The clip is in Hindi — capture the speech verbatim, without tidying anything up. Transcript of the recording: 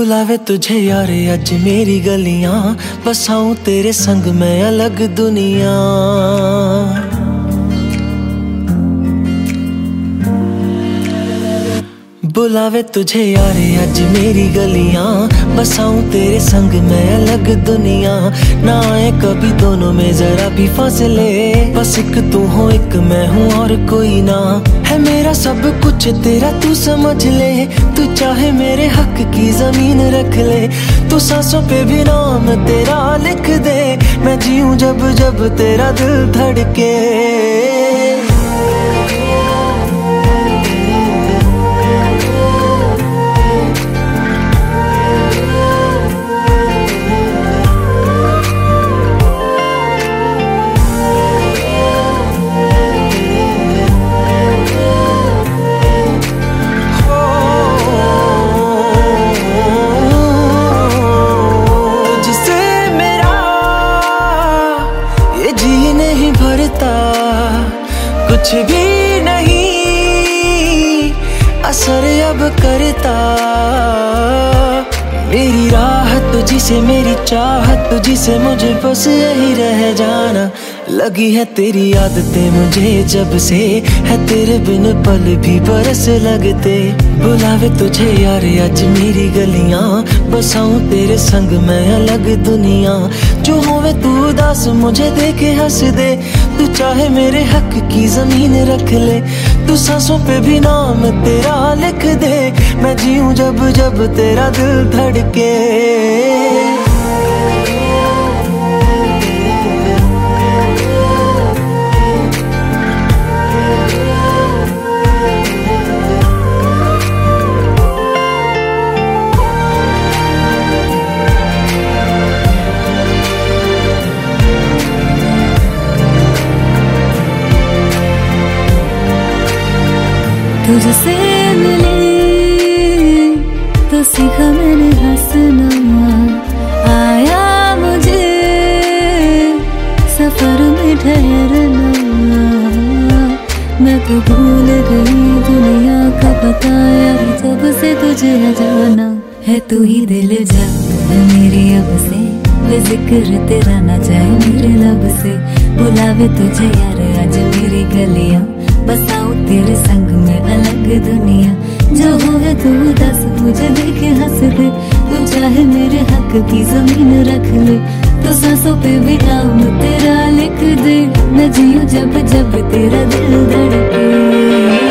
बुलावे तुझे यार अज मेरी गलियां, बसाऊं तेरे संग मैं अलग दुनिया। बुलावे तुझे यार अज मेरी गलियां, बसाऊं तेरे संग मैं अलग दुनिया। ना आए कभी दोनों में जरा भी फासले, बस एक तू हो एक मैं हूँ और कोई ना। है मेरा सब कुछ तेरा तू समझ ले, तू चाहे मेरे हक की जमीन रख ले। तू सांसों पे भी नाम तेरा लिख दे, मैं जीऊं जब जब तेरा दिल धड़के। कुछ भी नहीं असर अब करता, मेरी राहत तुझसे मेरी चाहत तुझसे, मुझे बस यही रह जाना। लगी है तेरी आदतें मुझे जब से, है तेरे बिन पल भी बरस लगते। बुलावे तुझे यार आज मेरी गलियां, बसाऊं तेरे संग मैं अलग दुनिया। जो होवे तू उदास मुझे देखे हंस दे, तू चाहे मेरे हक की जमीन रख ले। तू सांसों पे भी नाम तेरा लिख दे, मैं जीऊं जब जब तेरा दिल धड़के। तुझसे मिले तो सीखा मैंने हंसना, आया मुझे सफर में ठहरना। मैं तो भूल गई दुनिया का पता यार, जब से तुझे जाना है। तू ही दिल जा मेरी अब से, वे जिक्र तेरा ना जाए मेरे लब से। बुलावे तुझे यार आज मेरी गलियां, बसाऊं तेरे संग में अलग दुनिया। जो होवे तू दस मुझे देखे हंस दे, तू चाहे मेरे हक की जमीन रख ले। तो सांसों पे भी नाम तेरा लिख दे, मैं जीऊं जब जब तेरा दिल धड़के।